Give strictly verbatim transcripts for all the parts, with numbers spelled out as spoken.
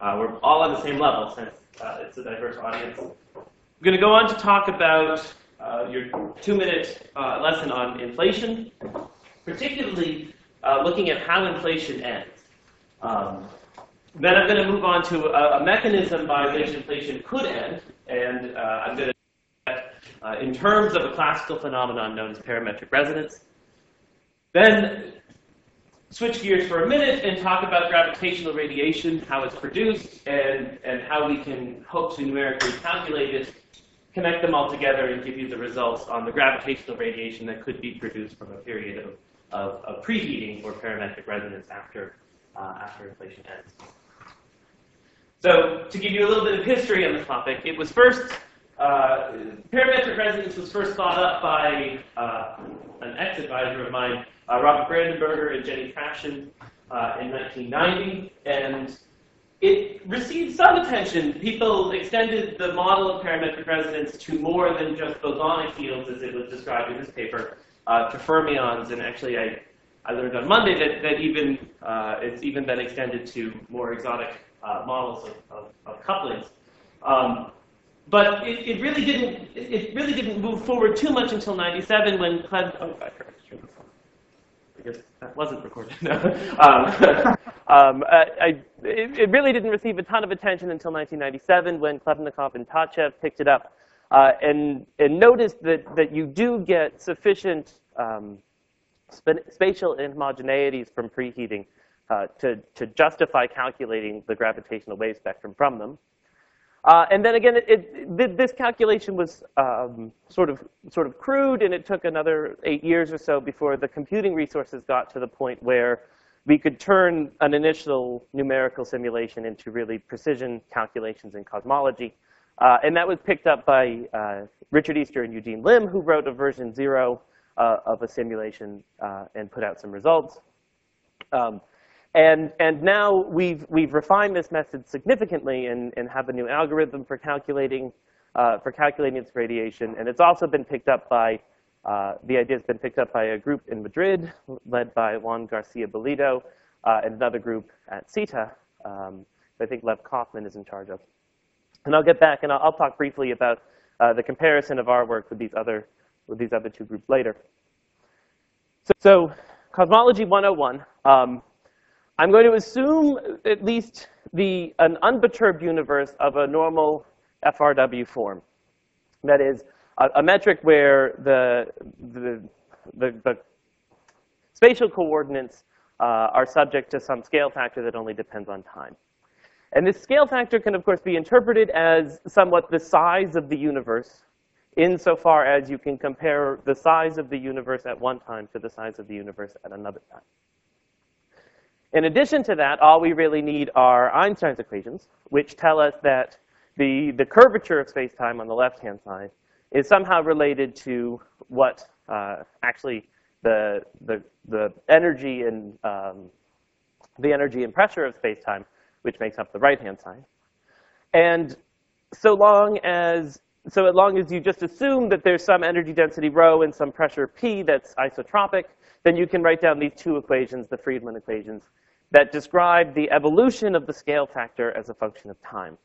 Uh, we're all on the same level since uh, it's a diverse audience. I'm going to go on to talk about uh, your two-minute uh, lesson on inflation, particularly uh, looking at how inflation ends. Um, then I'm going to move on to a, a mechanism by which inflation could end, and uh, I'm going to do that uh, in terms of a classical phenomenon known as parametric resonance. Then switch gears for a minute and talk about gravitational radiation, how it's produced, and, and how we can hope to numerically calculate it, connect them all together, and give you the results on the gravitational radiation that could be produced from a period of, of, of preheating or parametric resonance after, uh, after inflation ends. So to give you a little bit of history on the topic, it was first, uh, parametric resonance was first thought up by uh, an ex-advisor of mine, Uh, Robert Brandenberger and Jenny Traftion uh, in nineteen ninety, and it received some attention. People extended the model of parametric resonance to more than just bosonic fields, as it was described in this paper, uh, to fermions, and actually I, I learned on Monday that, that even uh, it's even been extended to more exotic uh, models of, of, of couplings. Um, but it, it really didn't it really didn't move forward too much until ninety-seven when Cleb. Oh, I forgot to turn this on. I guess that wasn't recorded. No. um, um, I, I, it, it really didn't receive a ton of attention until nineteen ninety-seven when Klevnikov and Tachev picked it up uh, and, and noticed that, that you do get sufficient um, sp spatial inhomogeneities from preheating uh, to, to justify calculating the gravitational wave spectrum from them. Uh, and then again, it, it, this calculation was um, sort of sort of crude, and it took another eight years or so before the computing resources got to the point where we could turn an initial numerical simulation into really precision calculations in cosmology. Uh, and that was picked up by uh, Richard Easter and Eugene Lim, who wrote a version zero uh, of a simulation uh, and put out some results. Um, And, and now we've, we've refined this method significantly and, and have a new algorithm for calculating, uh, for calculating its radiation. And it's also been picked up by, uh, the idea has been picked up by a group in Madrid led by Juan Garcia Bellido uh, and another group at CETA um, that I think Lev Kaufman is in charge of. And I'll get back and I'll, I'll talk briefly about uh, the comparison of our work with these other, with these other two groups later. So, so Cosmology one oh one. Um, I'm going to assume at least the, an unperturbed universe of a normal F R W form. That is, a, a metric where the, the, the, the spatial coordinates uh, are subject to some scale factor that only depends on time. And this scale factor can, of course, be interpreted as somewhat the size of the universe, insofar as you can compare the size of the universe at one time to the size of the universe at another time. In addition to that, all we really need are Einstein's equations, which tell us that the, the curvature of space-time on the left-hand side is somehow related to what uh, actually the, the, the energy and um, the energy and pressure of space-time, which makes up the right-hand side. And so long as so as long as you just assume that there's some energy density rho and some pressure p that's isotropic, then you can write down these two equations, the Friedmann equations, that describe the evolution of the scale factor as a function of time.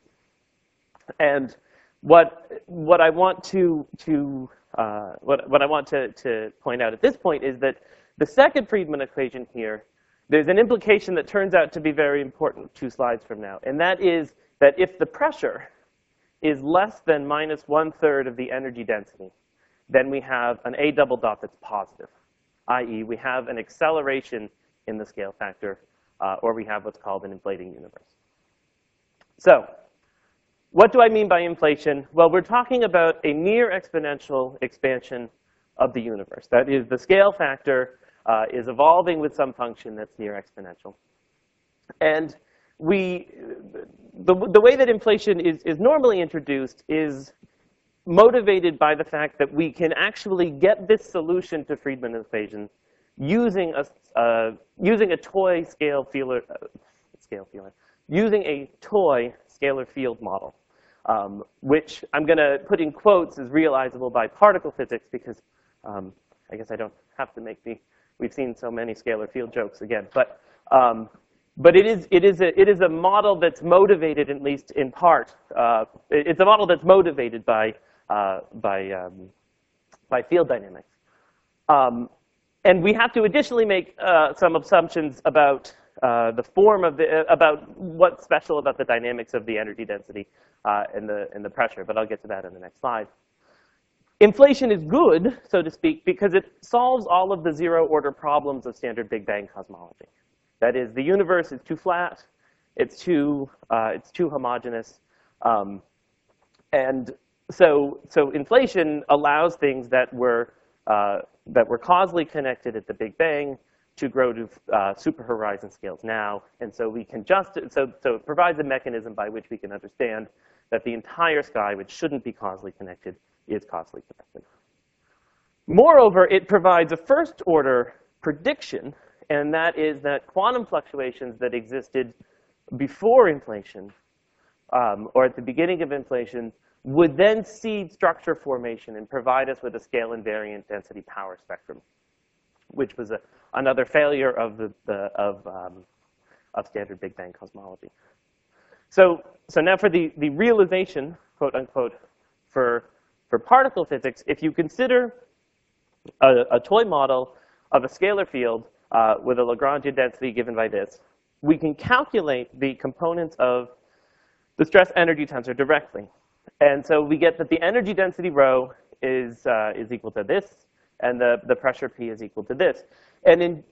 And what what I want to to uh, what what I want to to point out at this point is that the second Friedmann equation here, there's an implication that turns out to be very important two slides from now, and that is that if the pressure is less than minus one third of the energy density, then we have an A double dot that's positive, that is, we have an acceleration in the scale factor. Uh, or we have what's called an inflating universe. So what do I mean by inflation? Well, we're talking about a near exponential expansion of the universe. That is, the scale factor uh, is evolving with some function that's near exponential. And we, the, the way that inflation is, is normally introduced is motivated by the fact that we can actually get this solution to Friedmann equation using a uh, using a toy scale feeler, uh, scale feeler, using a toy scalar field model, um, which I'm going to put in quotes as realizable by particle physics because um, I guess I don't have to make the. We've seen so many scalar field jokes again, but um, but it is, it, is a, it is a model that's motivated, at least in part, uh, it's a model that's motivated by, uh, by, um, by field dynamics. Um, and we have to additionally make uh, some assumptions about uh, the form of the, uh, about what's special about the dynamics of the energy density uh, and, the, and the pressure, but I'll get to that in the next slide. Inflation is good, so to speak, because it solves all of the zero-order problems of standard Big Bang cosmology. That is, the universe is too flat, it's too, uh, it's too homogeneous, um, and so, so inflation allows things that were, uh, that were causally connected at the Big Bang to grow to uh, superhorizon scales now, and so we can just, so, so it provides a mechanism by which we can understand that the entire sky, which shouldn't be causally connected, is causally connected. Moreover, it provides a first-order prediction, and that is that quantum fluctuations that existed before inflation, um, or at the beginning of inflation, would then seed structure formation and provide us with a scale invariant density power spectrum, which was a, another failure of, the, the, of, um, of standard Big Bang cosmology. So, so now for the, the realization, quote unquote, for For particle physics, if you consider a, a toy model of a scalar field uh, with a Lagrangian density given by this, we can calculate the components of the stress energy tensor directly. And so we get that the energy density rho is, uh, is equal to this, and the, the pressure P is equal to this. And in,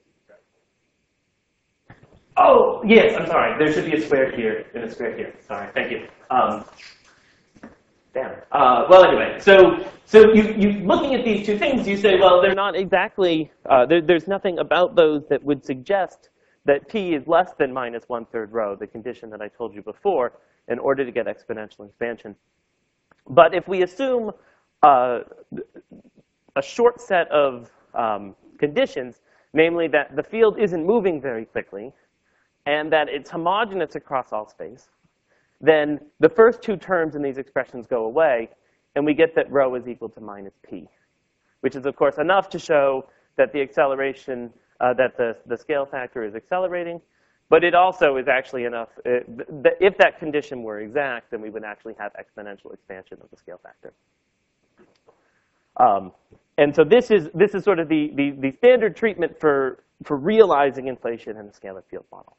oh, yes, I'm sorry. There should be a square here and a square here. Sorry, thank you. Um, Damn. Uh, well, anyway, so so you, you looking at these two things, you say, well, they're not exactly, uh, there, there's nothing about those that would suggest that P is less than minus one-third rho, the condition that I told you before, in order to get exponential expansion. But if we assume uh, a short set of um, conditions, namely that the field isn't moving very quickly, and that it's homogeneous across all space, then the first two terms in these expressions go away, and we get that rho is equal to minus P, which is, of course, enough to show that the acceleration, uh, that the, the scale factor is accelerating. But it also is actually enough, uh, th if that condition were exact, then we would actually have exponential expansion of the scale factor. Um, and so this is, this is sort of the, the, the standard treatment for, for realizing inflation in a scalar field model.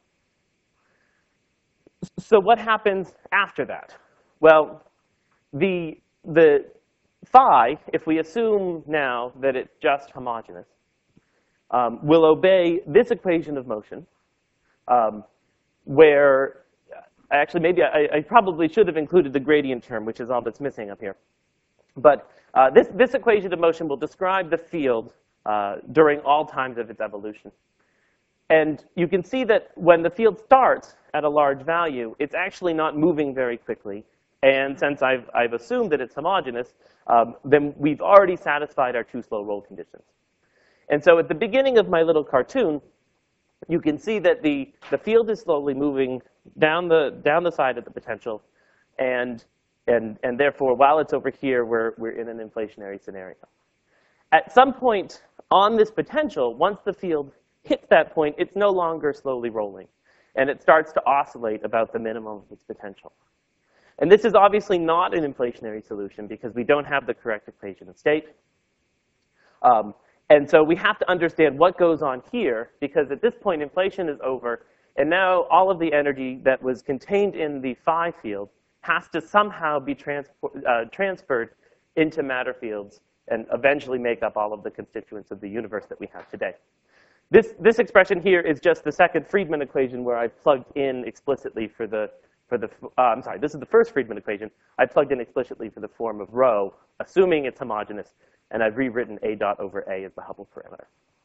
So what happens after that? Well, the, the phi, if we assume now that it's just homogeneous, um, will obey this equation of motion, um, where actually maybe I, I probably should have included the gradient term, which is all that's missing up here. But uh, this, this equation of motion will describe the field uh, during all times of its evolution. And you can see that when the field starts at a large value, it's actually not moving very quickly. And since I've, I've assumed that it's homogeneous, um, then we've already satisfied our two slow roll conditions. And so at the beginning of my little cartoon, you can see that the, the field is slowly moving down the, down the side of the potential. And, and, and therefore, while it's over here, we're, we're in an inflationary scenario. At some point on this potential, once the field hits that point, it's no longer slowly rolling. And it starts to oscillate about the minimum of its potential. And this is obviously not an inflationary solution because we don't have the correct equation of state. Um, and so we have to understand what goes on here, because at this point, inflation is over. And now all of the energy that was contained in the phi field has to somehow be transfer, uh, transferred into matter fields and eventually make up all of the constituents of the universe that we have today. This, this expression here is just the second Friedmann equation where I plugged in explicitly for the, for the uh, I'm sorry, this is the first Friedmann equation. I plugged in explicitly for the form of rho, assuming it's homogeneous, and I've rewritten A dot over A as the Hubble parameter.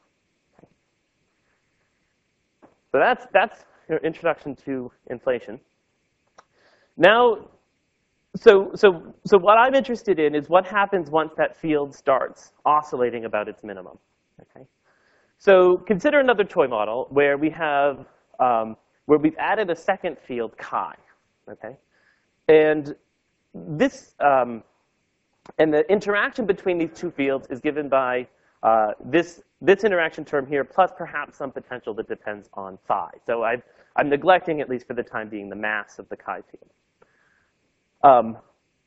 So that's, that's your introduction to inflation. Now, so, so, so what I'm interested in is what happens once that field starts oscillating about its minimum. Okay? So consider another toy model where we have, um, where we've added a second field, chi, okay? And this, um, and the interaction between these two fields is given by uh, this, this interaction term here, plus perhaps some potential that depends on phi. So I've, I'm neglecting, at least for the time being, the mass of the chi field. Um,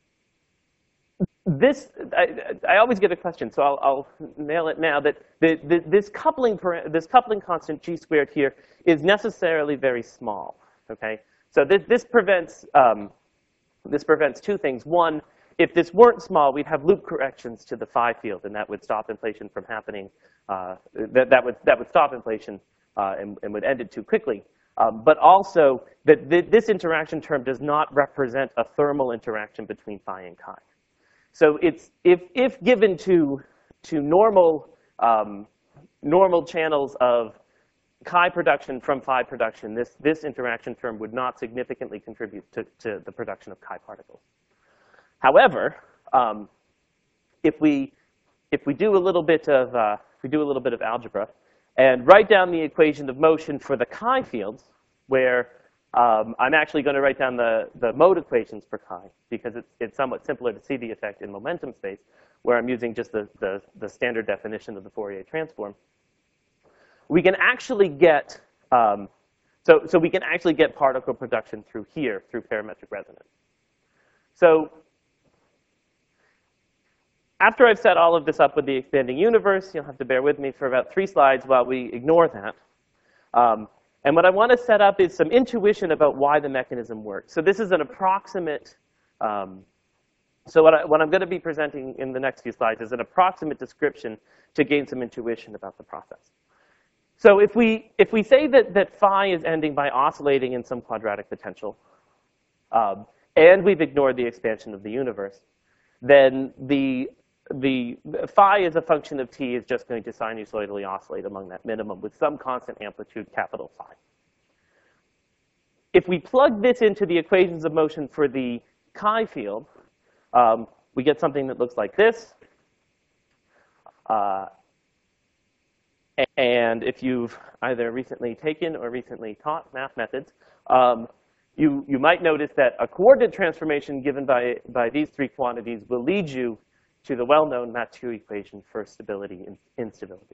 this, I, I always get a question, so I'll, I'll nail it now, that the, the, this, coupling, this coupling constant g squared here is necessarily very small, okay? So this, this, prevents, um, this prevents two things. One, if this weren't small, we'd have loop corrections to the phi field, and that would stop inflation from happening. Uh, that, that, would, that would stop inflation uh, and, and would end it too quickly. Um, but also, that th this interaction term does not represent a thermal interaction between phi and chi. So it's, if, if given to, to normal, um, normal channels of chi production from phi production, this, this interaction term would not significantly contribute to, to the production of chi particles. However, um, if we if we do a little bit of uh, if we do a little bit of algebra and write down the equation of motion for the chi fields, where um, I'm actually going to write down the the mode equations for chi because it's it's somewhat simpler to see the effect in momentum space, where I'm using just the the, the standard definition of the Fourier transform. We can actually get um, so so we can actually get particle production through here through parametric resonance. So after I've set all of this up with the expanding universe, you'll have to bear with me for about three slides while we ignore that. Um, and what I want to set up is some intuition about why the mechanism works. So this is an approximate, um, so what, I, what I'm going to be presenting in the next few slides is an approximate description to gain some intuition about the process. So if we, if we say that, that phi is ending by oscillating in some quadratic potential, um, and we've ignored the expansion of the universe, then the The phi as a function of t is just going to sinusoidally oscillate among that minimum with some constant amplitude, capital phi. If we plug this into the equations of motion for the chi field, um, we get something that looks like this. Uh, and if you've either recently taken or recently taught math methods, um, you, you might notice that a coordinate transformation given by, by these three quantities will lead you to the well-known Mathieu equation for stability and instability.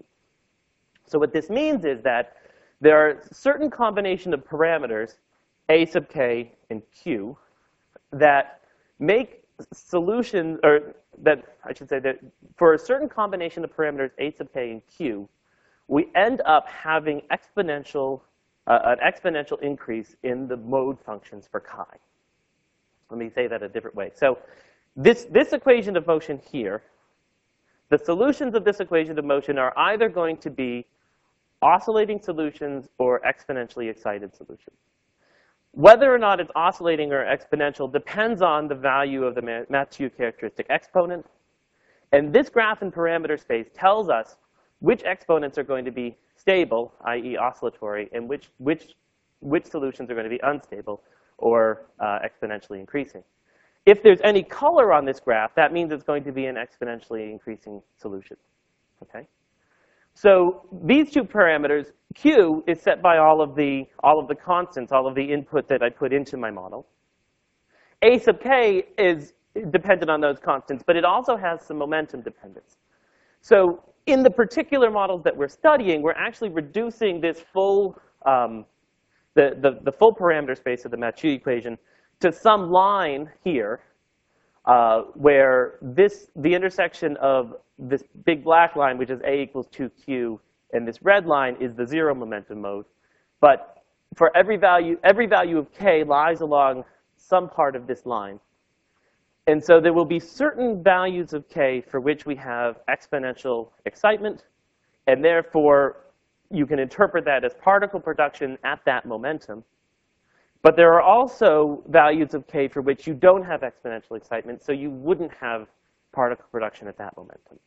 So what this means is that there are a certain combination of parameters, a sub k and q, that make solutions, or that I should say that for a certain combination of parameters, a sub k and q, we end up having exponential, uh, an exponential increase in the mode functions for chi. Let me say that a different way. So This, this equation of motion here, the solutions of this equation of motion are either going to be oscillating solutions or exponentially excited solutions. Whether or not it's oscillating or exponential depends on the value of the Mathieu characteristic exponent. And this graph in parameter space tells us which exponents are going to be stable, that is oscillatory, and which, which, which solutions are going to be unstable or uh, exponentially increasing. If there's any color on this graph, that means it's going to be an exponentially increasing solution, okay? So these two parameters, Q is set by all of the, all of the constants, all of the input that I put into my model. A sub k is dependent on those constants, but it also has some momentum dependence. So in the particular models that we're studying, we're actually reducing this full, um, the, the, the full parameter space of the Mathieu equation to some line here uh, where this, the intersection of this big black line, which is a equals two q, and this red line is the zero momentum mode. But for every value, every value of k lies along some part of this line. And so there will be certain values of k for which we have exponential excitement, and therefore you can interpret that as particle production at that momentum. But there are also values of k for which you don't have exponential excitement, so you wouldn't have particle production at that momentum.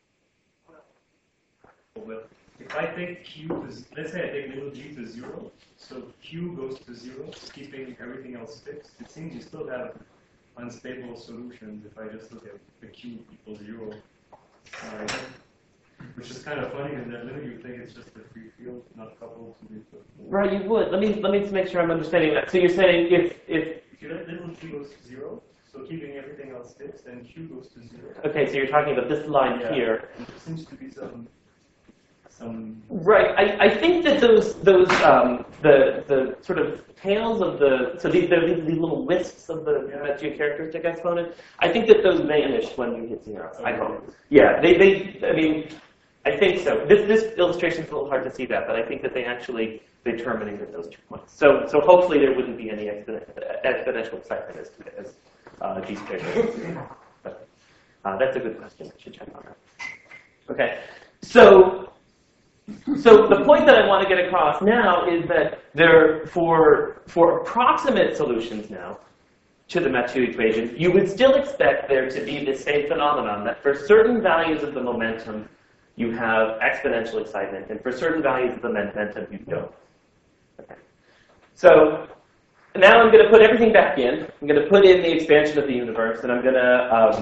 Well, if I take q to, let's say I take little g to zero, so q goes to zero, keeping everything else fixed, it seems you still have unstable solutions if I just look at the q equals zero. Uh, Which is kind of funny in that limit, you think it's just a free field, not coupled to the. Right, you would. Let me let me just make sure I'm understanding that. So you're saying if if if you let little q goes to zero, so keeping everything else fixed, then q goes to zero. Okay, so you're talking about this line yeah. here. There seems to be some some. Right. I, I think that those those um, the the sort of tails of the so these there are these, these little wisps of the Yeah. Mathieu characteristic exponent. I think that those vanish when you hit zero. I hope. Yeah. They they. I mean, I think so. This this illustration is a little hard to see that, but I think that they actually they terminated those two points. So so hopefully there wouldn't be any exponential exponential excitement as as uh, G squared. But uh, that's a good question. I should check on that. Okay. So. So the point that I want to get across now is that there, for, for approximate solutions now to the Mathieu equation, you would still expect there to be the same phenomenon, that for certain values of the momentum, you have exponential excitement, and for certain values of the momentum, you don't. Okay. So now I'm going to put everything back in. I'm going to put in the expansion of the universe, and I'm going to um,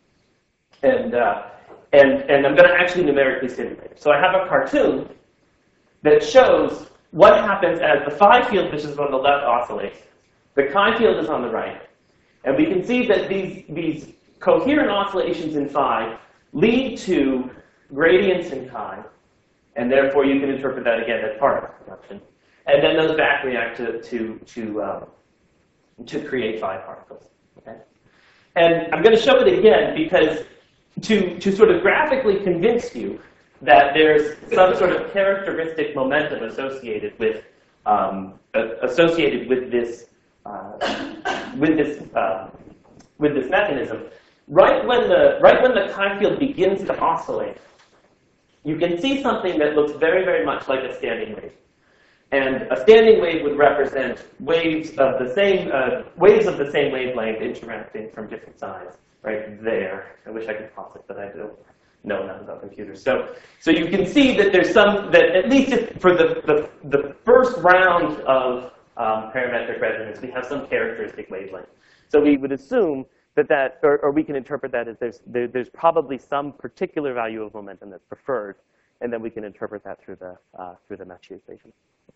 and uh, And, and I'm going to actually numerically simulate it. So I have a cartoon that shows what happens as the phi field, which is on the left, oscillates. The chi field is on the right. And we can see that these, these coherent oscillations in phi lead to gradients in chi. And therefore, you can interpret that again as particle production. And then those back react to, to, to, um, to create phi particles. Okay? And I'm going to show it again because To, to sort of graphically convince you that there's some sort of characteristic momentum associated with um, uh, associated with this uh, with this uh, with this mechanism. Right when the right when the chi field begins to oscillate, you can see something that looks very very much like a standing wave. And a standing wave would represent waves of the same uh, waves of the same wavelength interacting from different sides. Right there. I wish I could pause it, but I don't know enough about computers. So, so you can see that there's some, that at least if for the, the, the first round of um, parametric resonance, we have some characteristic wavelength. So we would assume that that, or, or we can interpret that as there's, there, there's probably some particular value of momentum that's preferred, and then we can interpret that through the, uh, through the Mathieu equation.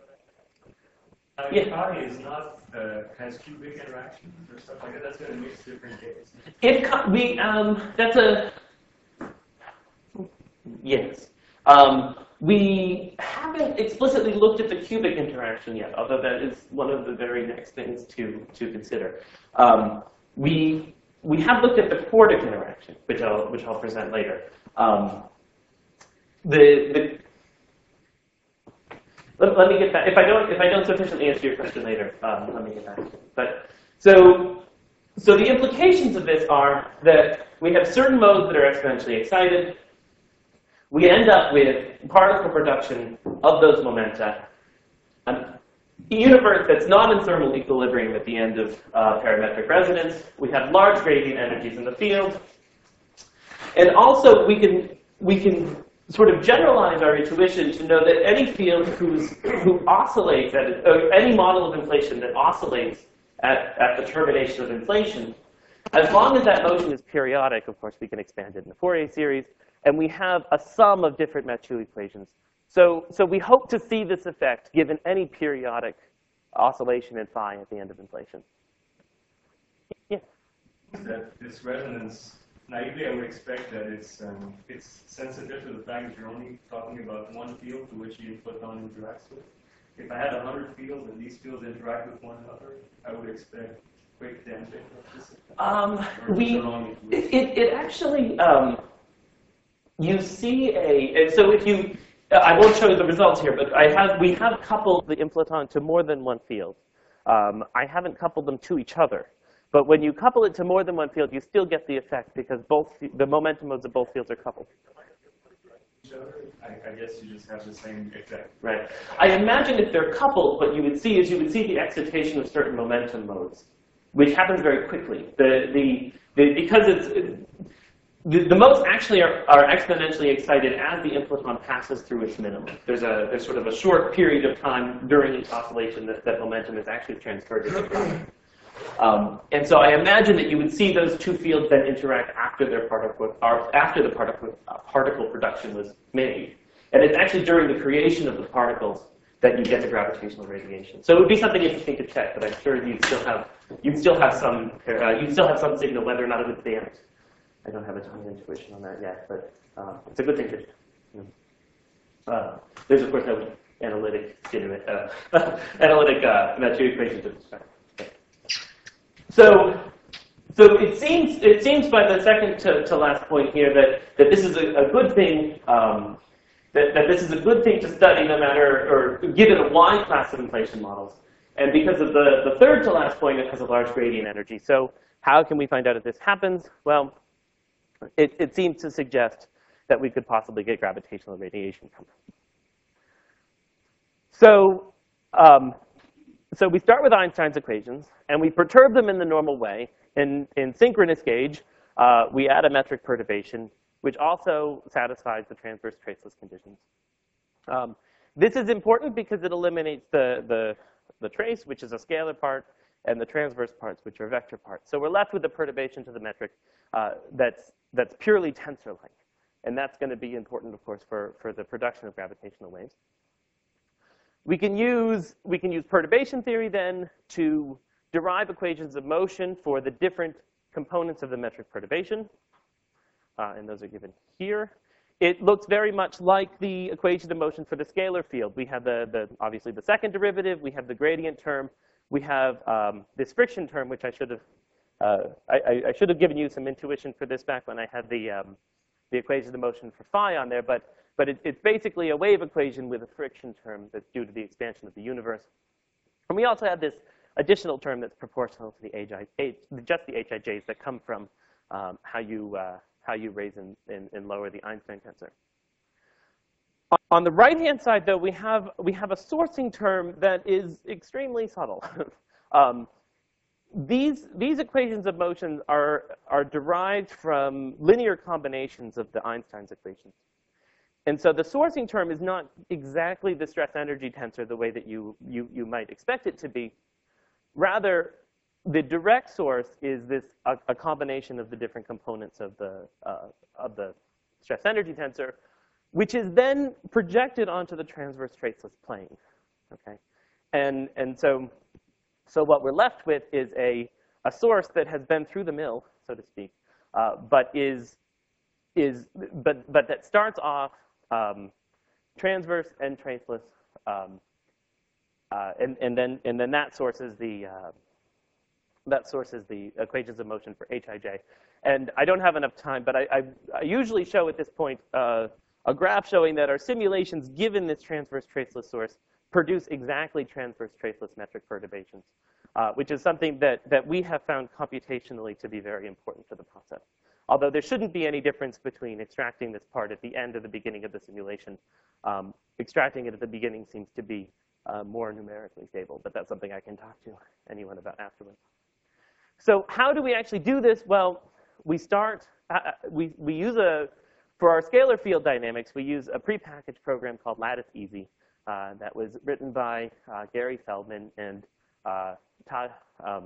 Uh, Yeah. Phi is not uh, has cubic interactions or stuff like that. That's going to mix different gates. It we um that's a yes. Um, we haven't explicitly looked at the cubic interaction yet, although that is one of the very next things to to consider. Um, we we have looked at the quartic interaction, which I'll which I'll present later. Um, the the Let, let me get back. If I don't, if I don't sufficiently answer your question later, um, let me get back to it. But so, so the implications of this are that we have certain modes that are exponentially excited. We end up with particle production of those momenta. A universe that's not in thermal equilibrium at the end of uh, parametric resonance. We have large gradient energies in the field, and also we can we can. sort of generalize our intuition to know that any field who's, who oscillates, at uh, any model of inflation that oscillates at, at the termination of inflation, as long as that motion is periodic, of course, we can expand it in the Fourier series, and we have a sum of different Mathieu equations. So, so we hope to see this effect given any periodic oscillation in phi at the end of inflation. Yeah. That this resonance, naively, I would expect that it's um, it's sensitive to the fact that you're only talking about one field to which the photon interacts with. If I had a hundred fields and these fields interact with one another, I would expect quick damping of this effect. Um, Or we wrong it, it it actually um, you see a and so if you I won't show you the results here, but I have we have coupled the inflaton to more than one field. Um, I haven't coupled them to each other. But when you couple it to more than one field, you still get the effect because both the momentum modes of both fields are coupled. I, I guess you just have the same effect. Right. I imagine if they're coupled, what you would see is you would see the excitation of certain momentum modes, which happens very quickly. The the, the because it's the, the modes actually are, are exponentially excited as the inflaton passes through its minimum. There's a there's sort of a short period of time during each oscillation that, that momentum is actually transferred to the time. Um, and so I imagine that you would see those two fields then interact after their particle, or after the particle, uh, particle production was made. And it's actually during the creation of the particles that you get the gravitational radiation. So it would be something interesting to check, but I'm sure you'd still have you'd still have some uh, you'd still have some signal whether or not it was damped. I don't have a ton of intuition on that yet, but uh, it's a good thing to do. Uh, there's, of course, no analytic, uh, analytic uh, Mathieu equation to describe. Okay. So, so it seems it seems by the second to, to last point here that that this is a, a good thing. Um, that, that this is a good thing to study, no matter or given a wide class of inflation models. And because of the the third to last point, it has a large gradient energy. So, how can we find out if this happens? Well, it, it seems to suggest that we could possibly get gravitational radiation from it. So, um, so we start with Einstein's equations, and we perturb them in the normal way. In, in synchronous gauge, uh, we add a metric perturbation, which also satisfies the transverse traceless conditions. Um, this is important because it eliminates the, the, the trace, which is a scalar part, and the transverse parts, which are vector parts. So we're left with a perturbation to the metric uh, that's, that's purely tensor-like. And that's going to be important, of course, for, for the production of gravitational waves. We can use, we can use perturbation theory then to derive equations of motion for the different components of the metric perturbation. Uh, and those are given here. It looks very much like the equation of motion for the scalar field. We have the, the obviously the second derivative. We have the gradient term. We have um, this friction term, which I should have uh, I, I should have given you some intuition for this back when I had the um, the equation of motion for phi on there. But but it, it's basically a wave equation with a friction term that's due to the expansion of the universe. And we also have this additional term that's proportional to the H I, just the H I Js that come from um, how you uh, how you raise and, and, and lower the Einstein tensor. On the right-hand side, though, we have we have a sourcing term that is extremely subtle. um, these these equations of motion are are derived from linear combinations of the Einstein's equations, and so the sourcing term is not exactly the stress-energy tensor the way that you you you might expect it to be. Rather, the direct source is this a, a combination of the different components of the uh, of the stress-energy tensor, which is then projected onto the transverse traceless plane. Okay, and and so so what we're left with is a a source that has been through the mill, so to speak, uh, but is is but but that starts off um, transverse and traceless, um, uh, and and then and then that source is the uh, that source is the equations of motion for H I J. And I don't have enough time, but I I, I usually show at this point Uh, a graph showing that our simulations, given this transverse traceless source, produce exactly transverse traceless metric perturbations, uh, which is something that, that we have found computationally to be very important for the process. Although there shouldn't be any difference between extracting this part at the end or the beginning of the simulation. Um, extracting it at the beginning seems to be uh, more numerically stable, but that's something I can talk to anyone about afterwards. So how do we actually do this? Well, we start, uh, we, we use a, For our scalar field dynamics, we use a prepackaged program called LatticeEasy uh, that was written by uh, Gary Feldman and uh, Todd. Um,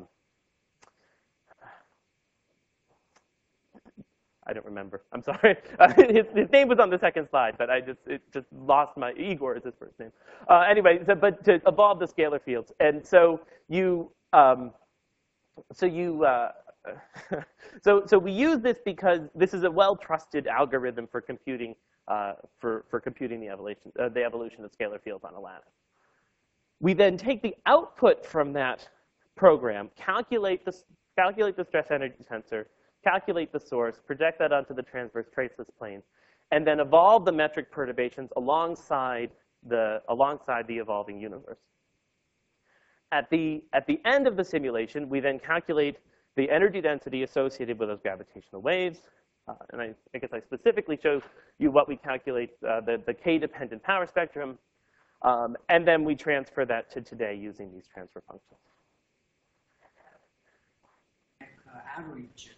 I don't remember. I'm sorry. Uh, his, his name was on the second slide, but I just it just lost my Igor is his first name. Uh, anyway, so, but to evolve the scalar fields, and so you um, so you. Uh, so, so we use this because this is a well-trusted algorithm for computing uh, for for computing the evolution uh, the evolution of scalar fields on a lattice. We then take the output from that program, calculate the calculate the stress-energy tensor, calculate the source, project that onto the transverse traceless plane, and then evolve the metric perturbations alongside the alongside the evolving universe. At the at the end of the simulation, we then calculate the energy density associated with those gravitational waves. Uh, and I, I guess I specifically show you what we calculate, uh, the, the K-dependent power spectrum. Um, and then we transfer that to today using these transfer functions. Uh, average.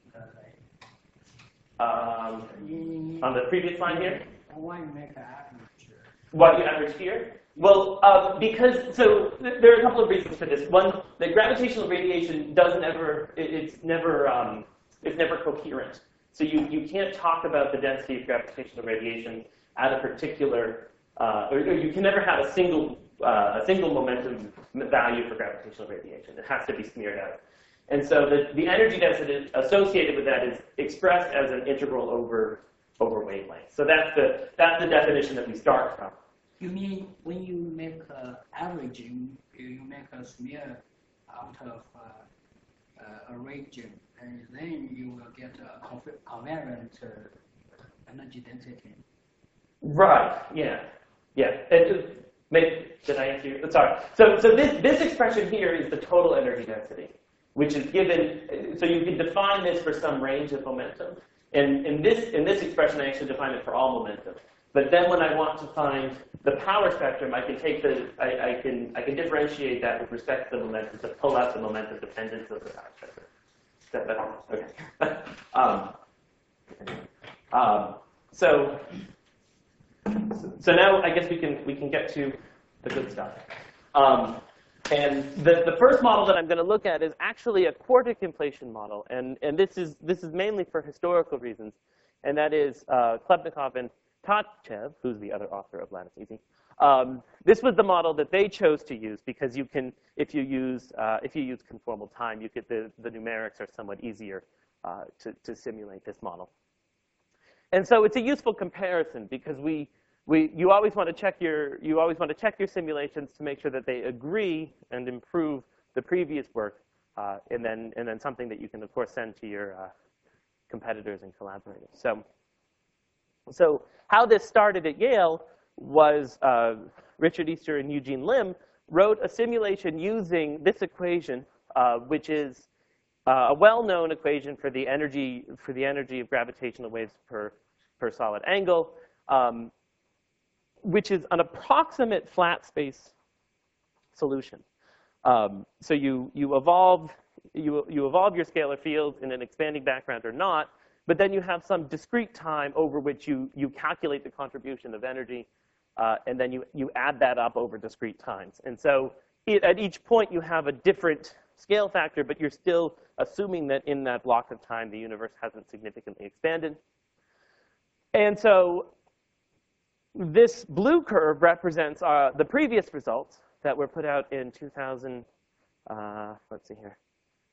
Uh, um, on the previous line here? Why make an average? What do you average here? Well, uh, because, so th there are a couple of reasons for this. One, the gravitational radiation doesn't ever, it, it's never, um, it's never coherent. So you, you can't talk about the density of gravitational radiation at a particular, uh, or, or you can never have a single, uh, a single momentum value for gravitational radiation. It has to be smeared out. And so the, the energy density associated with that is expressed as an integral over over wavelength. So that's the, that's the definition that we start from. You mean when you make uh, averaging, you you make a smear out of uh, uh, a region, and then you will get a conv- covariant uh, energy density. Right. Yeah. Yeah. It, maybe, did I answer you? Sorry. So, so this, this expression here is the total energy density, which is given. So you can define this for some range of momentum. And in this, in this expression, I actually define it for all momentum. But then when I want to find the power spectrum, I can take the, I, I can, I can differentiate that with respect to the momentum to pull out the momentum dependence of the power spectrum. Is that better? Okay. um, um, so, so now I guess we can, we can get to the good stuff. Um, and the, the first model that I'm going to look at is actually a quartic inflation model. And, and this, is, this is mainly for historical reasons. And that is uh, Khlebnikov and Tkachev, who's the other author of Lattice Easy. Um, this was the model that they chose to use because you can, if you use, uh, if you use conformal time, you get the, the numerics are somewhat easier uh, to, to simulate this model. And so it's a useful comparison because we, we, you always want to check your, you always want to check your simulations to make sure that they agree and improve the previous work, uh, and then, and then something that you can of course send to your uh, competitors and collaborators. So. So how this started at Yale was uh, Richard Easter and Eugene Lim wrote a simulation using this equation, uh, which is uh, a well-known equation for the energy for the energy of gravitational waves per per solid angle, um, which is an approximate flat space solution. Um, so you you evolve you you evolve your scalar fields in an expanding background or not. But then you have some discrete time over which you, you calculate the contribution of energy, uh, and then you, you add that up over discrete times. And so it, at each point, you have a different scale factor, but you're still assuming that in that block of time, the universe hasn't significantly expanded. And so this blue curve represents uh, the previous results that were put out in two thousand, uh, let's see here,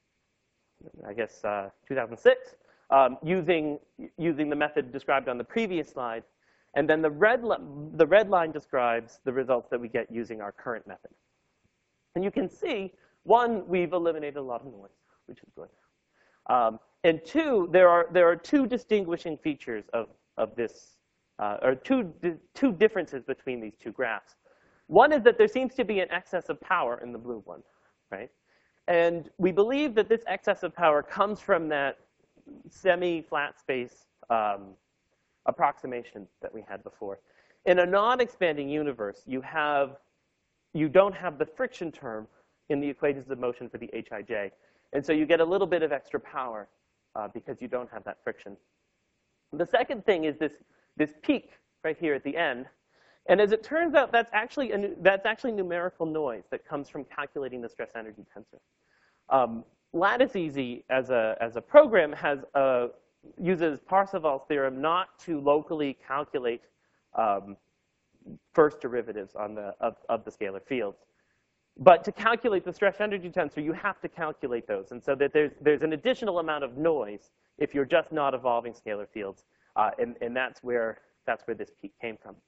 I guess uh, two thousand six. Um, using, using the method described on the previous slide. And then the red, the red line describes the results that we get using our current method. And you can see, one, we've eliminated a lot of noise, which is good. Um, and two, there are, there are two distinguishing features of, of this, uh, or two, two differences between these two graphs. One is that there seems to be an excess of power in the blue one, right? And we believe that this excess of power comes from that semi-flat space um, approximation that we had before. In a non-expanding universe, you have you don't have the friction term in the equations of motion for the H I J, and so you get a little bit of extra power uh, because you don't have that friction. The second thing is this this peak right here at the end, and as it turns out, that's actually a, that's actually numerical noise that comes from calculating the stress energy tensor. Um, Lattice Easy as a, as a program has a, uses Parseval's theorem not to locally calculate um, first derivatives on the, of, of the scalar fields. But to calculate the stress energy tensor, you have to calculate those. And so that there's, there's an additional amount of noise if you're just not evolving scalar fields. Uh, and and that's, where, that's where this peak came from.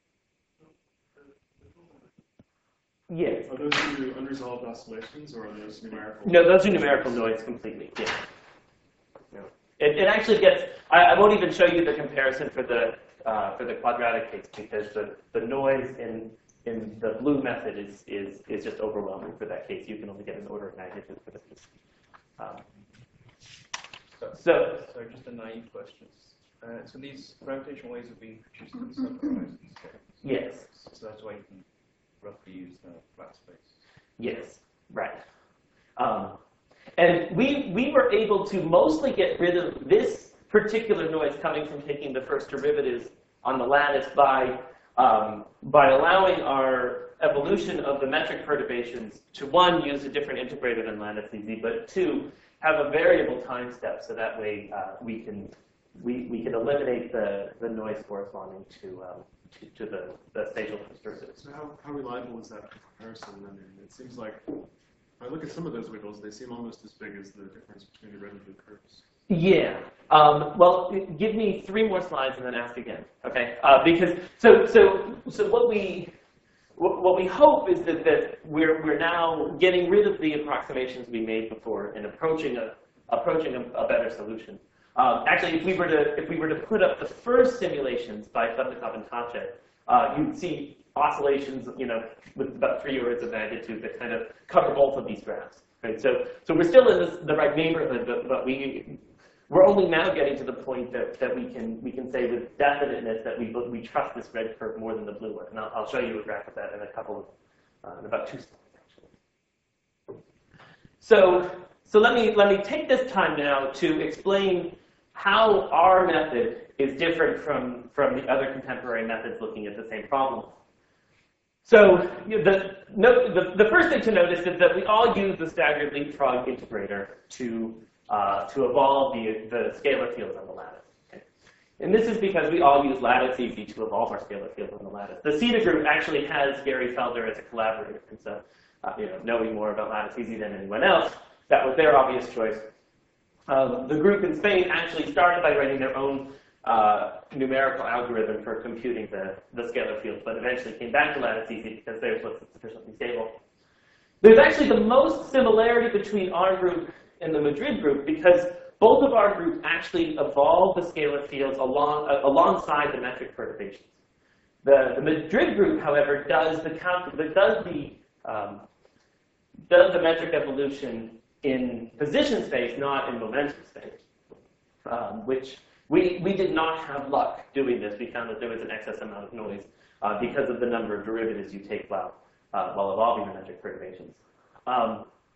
Yes. Are those two unresolved oscillations, or are those numerical? No, those are numerical noise completely. Yeah. No. It, it actually gets. I, I won't even show you the comparison for the uh, for the quadratic case because the, the noise in in the blue method is is is just overwhelming for that case. You can only get an order of magnitude for the piece. Um, so, so, so just a naive question. Uh, so these gravitational waves are being produced in subhorizon scales. Yes. So that's why you can roughly use the flat space. Yes, right. Um, and we, we were able to mostly get rid of this particular noise coming from taking the first derivatives on the lattice by, um, by allowing our evolution of the metric perturbations to, one, use a different integrator than Lattice Easy, but two, have a variable time step so that way uh, we can we, we can eliminate the, the noise corresponding to um, To, to the, the spatial disturbances. So how, how reliable is that comparison? I mean, it seems like, if I look at some of those wiggles, they seem almost as big as the difference between the red and blue curves. Yeah, Um, well, give me three more slides and then ask again, okay? Uh, because so so so what we what we hope is that that we're we're now getting rid of the approximations we made before and approaching a approaching a, a better solution. Um, actually, if we were to if we were to put up the first simulations by Slepnikov and Tache, uh, you'd see oscillations, you know, with about three orders of magnitude that kind of cover both of these graphs, right? So so we're still in this, the right neighborhood, but but we. We're only now getting to the point that, that we can we can say with definiteness that we we trust this red curve more than the blue one, and I'll, I'll show you a graph of that in a couple of uh, in about two slides actually. So so let me let me take this time now to explain how our method is different from from the other contemporary methods looking at the same problem. So you know, the, no, the the first thing to notice is that we all use the staggered leapfrog integrator to Uh, to evolve the, the scalar fields on the lattice. Okay? And this is because we all use lattice-easy to evolve our scalar fields on the lattice. The CETA group actually has Gary Felder as a collaborator, and so uh, you know, knowing more about lattice-easy than anyone else, that was their obvious choice. Um, the group in Spain actually started by writing their own uh, numerical algorithm for computing the, the scalar fields, but eventually came back to lattice-easy because theirs was sufficiently stable. There's actually the most similarity between our group and the Madrid group because both of our groups actually evolved the scalar fields along, uh, alongside the metric perturbations. The, the Madrid group, however, does the count, does the um, does the metric evolution in position space, not in momentum space, um, which we we did not have luck doing this. We found that there was an excess amount of noise uh, because of the number of derivatives you take while uh, while evolving the metric perturbations. Um,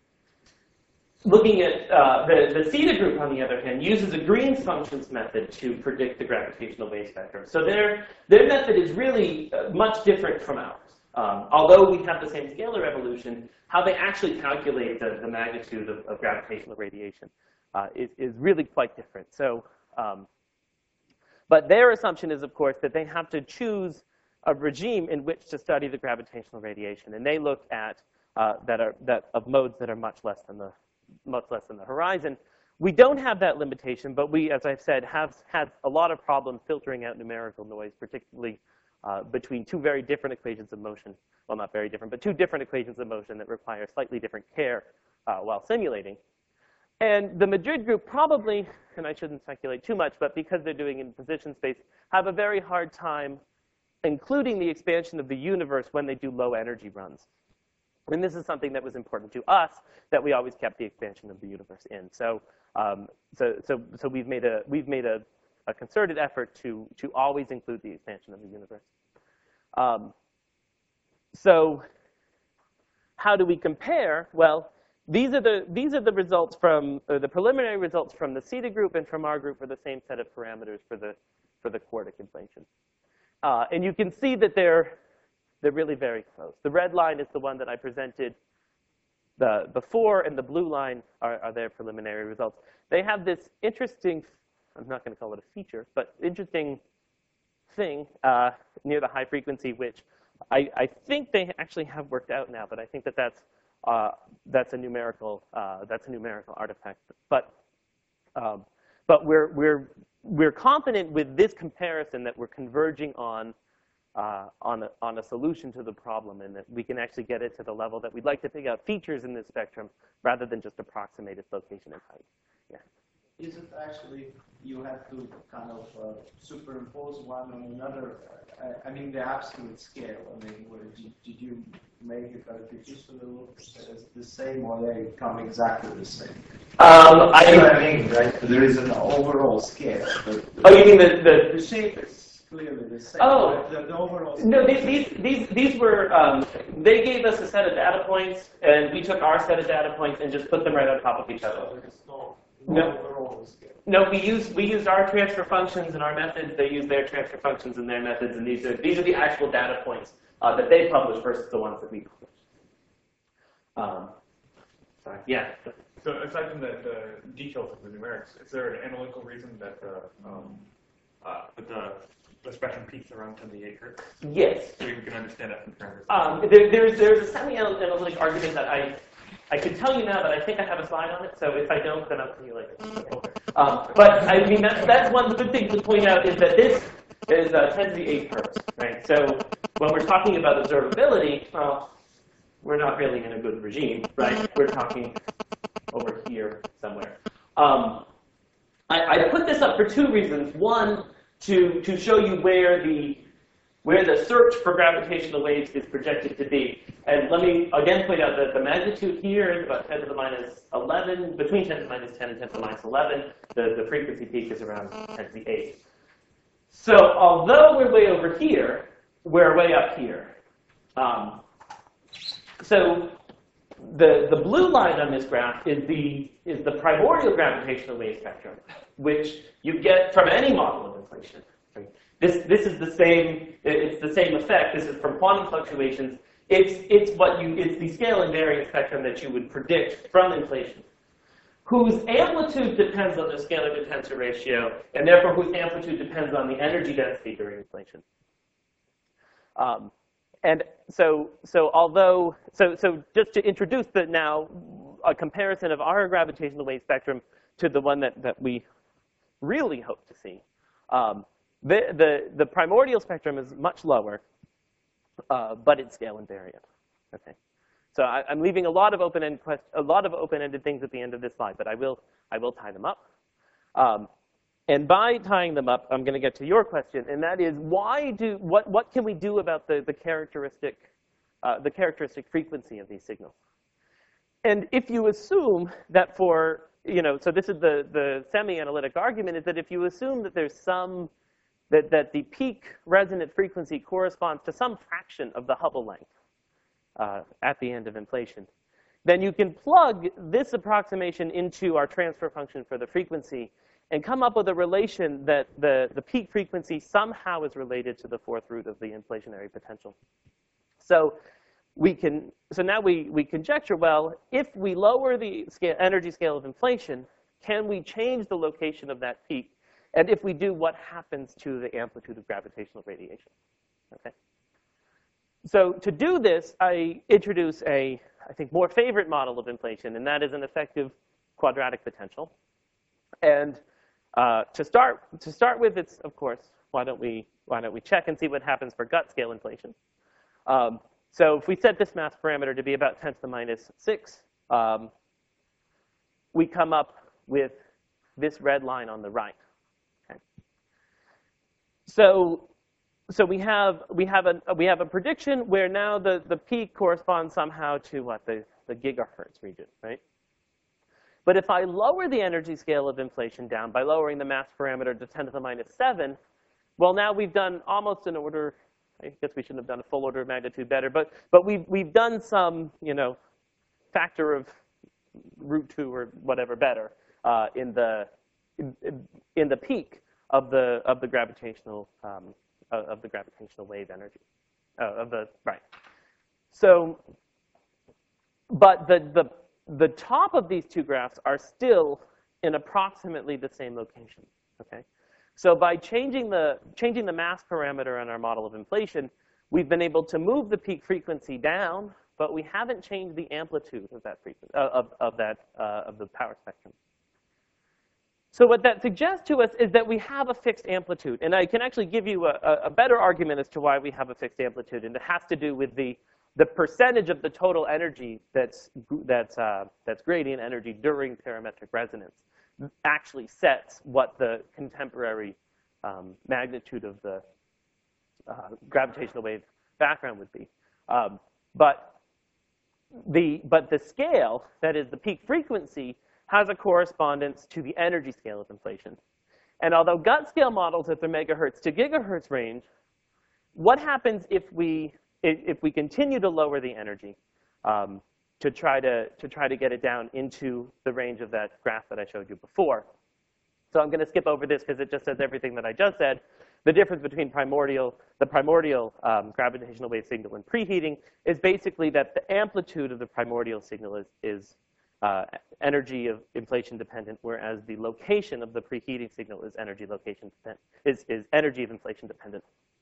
Looking at uh, the, the CETA group, on the other hand, uses a Green's functions method to predict the gravitational wave spectrum. So their, their method is really uh, much different from ours. Um, although we have the same scalar evolution, how they actually calculate the, the magnitude of, of gravitational radiation uh, is, is really quite different. So, um, but their assumption is, of course, that they have to choose a regime in which to study the gravitational radiation. And they look at uh, that are, that, of modes that are much less than the much less than the horizon. We don't have that limitation, but we, as I've said, have had a lot of problems filtering out numerical noise, particularly uh, between two very different equations of motion. Well, not very different, but two different equations of motion that require slightly different care uh, while simulating. And the Madrid group probably, and I shouldn't speculate too much, but because they're doing it in position space, have a very hard time including the expansion of the universe when they do low energy runs. And this is something that was important to us, that we always kept the expansion of the universe in. So, um, so, so, so we've made a we've made a, a concerted effort to to always include the expansion of the universe. Um, so, how do we compare? Well, these are the these are the results from or the preliminary results from the CETA group and from our group for the same set of parameters for the for the quartic inflation. Uh, and you can see that they're They're really very close. The red line is the one that I presented the before, and the blue line are, are their preliminary results. They have this interesting, I'm not going to call it a feature, but interesting thing uh, near the high frequency, which I, I think they actually have worked out now, but I think that that's uh, that's a numerical uh, that's a numerical artifact. But um, but we're we're we're confident with this comparison that we're converging on. Uh, on, a, on a solution to the problem, and that we can actually get it to the level that we'd like to pick out features in this spectrum rather than just approximate its location and height. Yeah. Is it actually you have to kind of uh, superimpose one on another? I, I mean, the absolute scale. I mean, where did, did you make it that it used to look the same, or they come exactly the same? Um, I, That's what I mean, right? There is an overall scale. The, the, oh, you mean the the, the shape is clearly the same. Oh, right? the, the overall. No, these these these these were um, they gave us a set of data points, and we took our set of data points and just put them right on top of each other. No, No, overall scale. no, we use we used our transfer functions and our methods. They use their transfer functions and their methods, and these are these are the actual data points uh, that they published versus the ones that we published. Um, sorry, yeah. So aside from the, the details of the numerics, is there an analytical reason that the um, uh, that the the spectrum peaks around seventy-eight hertz? Yes. So you can understand that from parameters. Um, there, there's there's a semi-analytic argument that I I could tell you now, but I think I have a slide on it. So if I don't, then I'll tell you later. Okay. Um, but I mean, that's, that's one of the good things to point out is that this is uh, ten to the eighth hertz, right? So when we're talking about observability, well, we're not really in a good regime, right? We're talking over here somewhere. Um, I, I put this up for two reasons. One, to, to show you where the where the search for gravitational waves is projected to be. And let me again point out that the magnitude here is about ten to the minus eleven, between ten to the minus ten and ten to the minus eleven. The, the frequency peak is around ten to the eighth. So although we're way over here, we're way up here. Um, so the, the blue line on this graph is the, is the primordial gravitational wave spectrum, which you get from any model of inflation. This, this is the same, it's the same effect. This is from quantum fluctuations. It's, it's what you, it's the scale invariant spectrum that you would predict from inflation, whose amplitude depends on the scalar to tensor ratio, and therefore whose amplitude depends on the energy density during inflation. Um, and so, so although, so, so just to introduce the now a comparison of our gravitational wave spectrum to the one that, that we really hope to see. Um, The, the, the primordial spectrum is much lower, uh, but it's scale invariant. Okay, so I, I'm leaving a lot of open-ended a lot of open-ended things at the end of this slide, but I will I will tie them up. Um, and by tying them up, I'm going to get to your question, and that is why do what what can we do about the the characteristic uh, the characteristic frequency of these signals? And if you assume that for you know, so this is the the semi-analytic argument is that if you assume that there's some That, that the peak resonant frequency corresponds to some fraction of the Hubble length uh, at the end of inflation, then you can plug this approximation into our transfer function for the frequency and come up with a relation that the, the peak frequency somehow is related to the fourth root of the inflationary potential. So we can, so now we, we conjecture, well, if we lower the scale, energy scale of inflation, can we change the location of that peak? And if we do, what happens to the amplitude of gravitational radiation? Okay. So to do this, I introduce a, I think, more favorite model of inflation, and that is an effective quadratic potential. And uh, to start to start with, it's of course, why don't we why don't we check and see what happens for gut scale inflation? Um, so if we set this mass parameter to be about ten to the minus six, um, we come up with this red line on the right. So, so we have we have a we have a prediction where now the the peak corresponds somehow to what the the gigahertz region, right? But if I lower the energy scale of inflation down by lowering the mass parameter to ten to the minus seven, well, now we've done almost an order. I guess we shouldn't have done a full order of magnitude better, but but we've we've done some you know factor of root two or whatever better uh, in the in, in the peak of the of the gravitational um, of the gravitational wave energy uh, of the right. So, but the the the top of these two graphs are still in approximately the same location. Okay, so by changing the changing the mass parameter in our model of inflation, we've been able to move the peak frequency down, but we haven't changed the amplitude of that frequency uh, of of that uh, of the power spectrum. So what that suggests to us is that we have a fixed amplitude. And I can actually give you a, a better argument as to why we have a fixed amplitude. And it has to do with the, the percentage of the total energy that's, that's, uh, that's gradient energy during parametric resonance actually sets what the contemporary um, magnitude of the uh, gravitational wave background would be. Um, but, the, but the scale, that is the peak frequency, has a correspondence to the energy scale of inflation. And although gut scale models at the megahertz to gigahertz range, what happens if we if we continue to lower the energy um, to try to to try to get it down into the range of that graph that I showed you before? So I'm going to skip over this because it just says everything that I just said. The difference between primordial the primordial um, gravitational wave signal and preheating is basically that the amplitude of the primordial signal is is Uh, energy of inflation dependent, whereas the location of the preheating signal is energy location dependent, is, is energy of inflation dependent.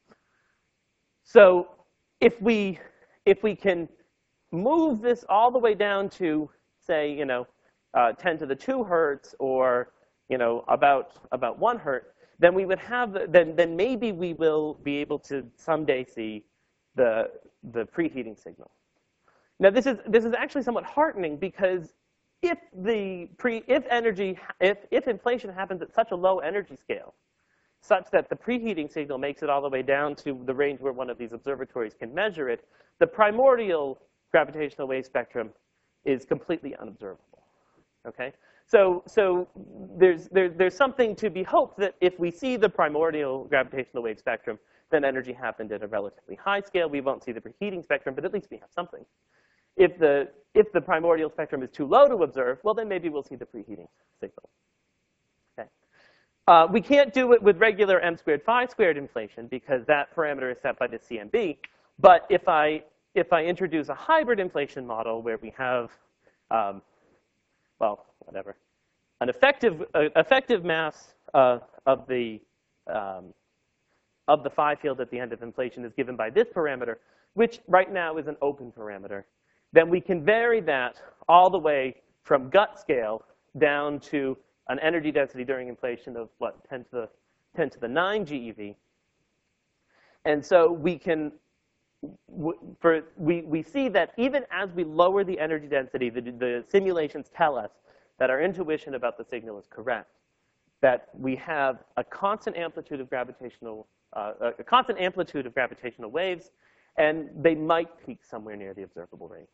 So if we if we can move this all the way down to say you know uh, ten to the two hertz or you know, about about one hertz, then we would have the, then then maybe we will be able to someday see the the preheating signal. Now this is this is actually somewhat heartening, because if the pre if energy if if inflation happens at such a low energy scale, such that the preheating signal makes it all the way down to the range where one of these observatories can measure it, the primordial gravitational wave spectrum is completely unobservable. Okay, so so there's there, there's something to be hoped that if we see the primordial gravitational wave spectrum, then energy happened at a relatively high scale. We won't see the preheating spectrum, but at least we have something. If the if the primordial spectrum is too low to observe, well, then maybe we'll see the preheating signal. Okay, uh, we can't do it with regular m squared phi squared inflation, because that parameter is set by the C M B. But if I if I introduce a hybrid inflation model where we have, um, well, whatever, an effective uh, effective mass uh, of the um, of the phi field at the end of inflation is given by this parameter, which right now is an open parameter, then we can vary that all the way from gut scale down to an energy density during inflation of what, ten to the ten to the nine GeV. And so we can for we we see that even as we lower the energy density, the, the simulations tell us that our intuition about the signal is correct, that we have a constant amplitude of gravitational uh, a constant amplitude of gravitational waves, and they might peak somewhere near the observable range.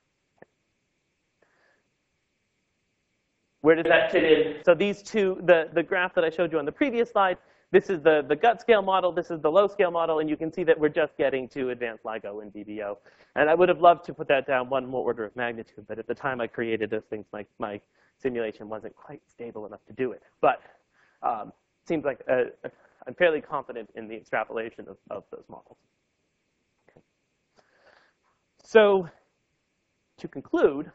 Where does that fit in? So these two, the, the graph that I showed you on the previous slide, this is the, the gut scale model, this is the low scale model, and you can see that we're just getting to advanced LIGO and B B O. And I would have loved to put that down one more order of magnitude, but at the time I created those things, my, my simulation wasn't quite stable enough to do it. But um, it seems like a, a, I'm fairly confident in the extrapolation of, of those models. Okay. So to conclude,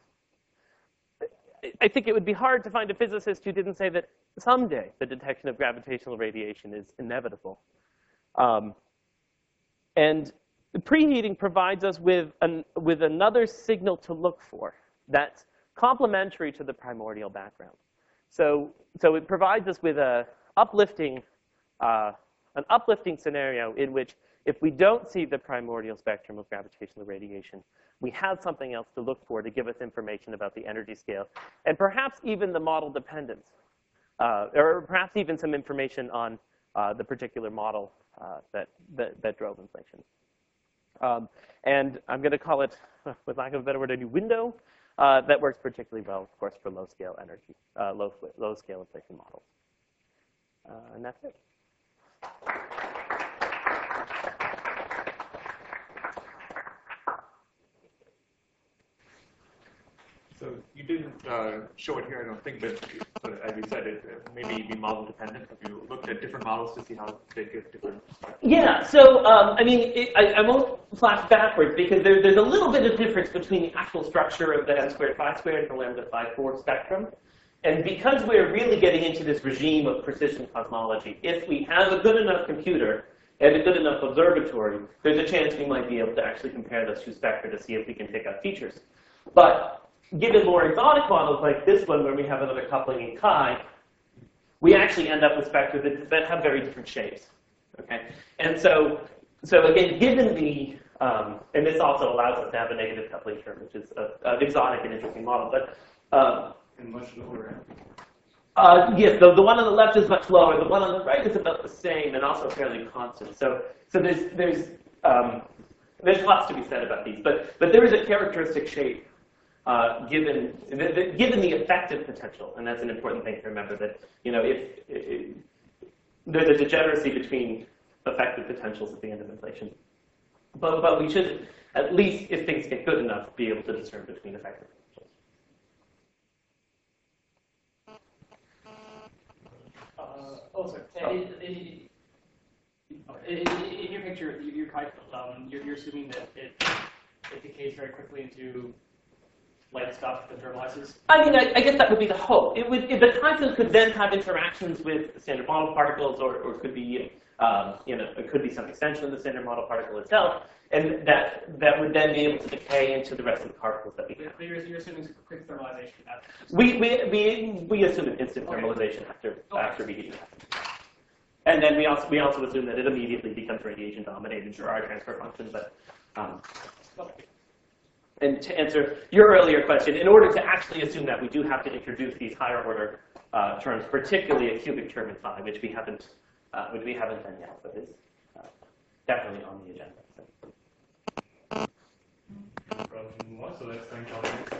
I think it would be hard to find a physicist who didn't say that someday the detection of gravitational radiation is inevitable. Um, and preheating provides us with, an, with another signal to look for that's complementary to the primordial background. So, so it provides us with a uplifting, uh, an uplifting scenario in which if we don't see the primordial spectrum of gravitational radiation, we have something else to look for to give us information about the energy scale, and perhaps even the model dependence, uh, or perhaps even some information on uh, the particular model uh, that, that, that drove inflation. Um, and I'm going to call it, with lack of a better word, a new window uh, that works particularly well, of course, for low-scale energy, uh, low, low-scale inflation models. Uh, and that's it. So you didn't uh, show it here, I don't think, but, but as you said, it uh, maybe be model dependent. Have you looked at different models to see how they give different? Yeah. So um, I mean, it, I, I won't flash backwards because there, there's a little bit of difference between the actual structure of the m squared phi squared and the lambda phi four spectrum. And because we're really getting into this regime of precision cosmology, if we have a good enough computer and a good enough observatory, there's a chance we might be able to actually compare those two spectra to see if we can pick out features. But given more exotic models like this one, where we have another coupling in chi, we actually end up with spectra that, that have very different shapes. Okay, and so, so again, given the, um, and this also allows us to have a negative coupling term, which is an exotic and interesting model. But um, and much lower. uh, yes, the, the one on the left is much lower. The one on the right is about the same and also fairly constant. So, so there's there's um, there's lots to be said about these, but but there is a characteristic shape. Uh, given the, the, given the effective potential, and that's an important thing to remember, that you know if, if there's a degeneracy between effective potentials at the end of inflation, but but we should at least, if things get good enough, be able to discern between effective potentials. Uh, oh, sorry. Oh. In, in, in, in your picture, you're, um, you're, you're assuming that it, it decays very quickly into light stuff that thermalizes? I mean, I, I guess that would be the hope. It would, if the time field could then have interactions with standard model particles, or, or could be Um, you know, it could be some extension of the standard model particle itself, and that that would then be able to decay into the rest of the particles that we have. But you're, you're assuming quick thermalization. After We we we we assume an instant Okay. thermalization after Okay. after reheating. And then we also we also assume that it immediately becomes radiation dominated for our transfer function. But um, Okay. and to answer your earlier question, in order to actually assume that, we do have to introduce these higher order uh, terms, particularly a cubic term in phi, which we haven't uh, which we haven't done yet, but is uh, definitely on the agenda. So. Problem one, so let's thank all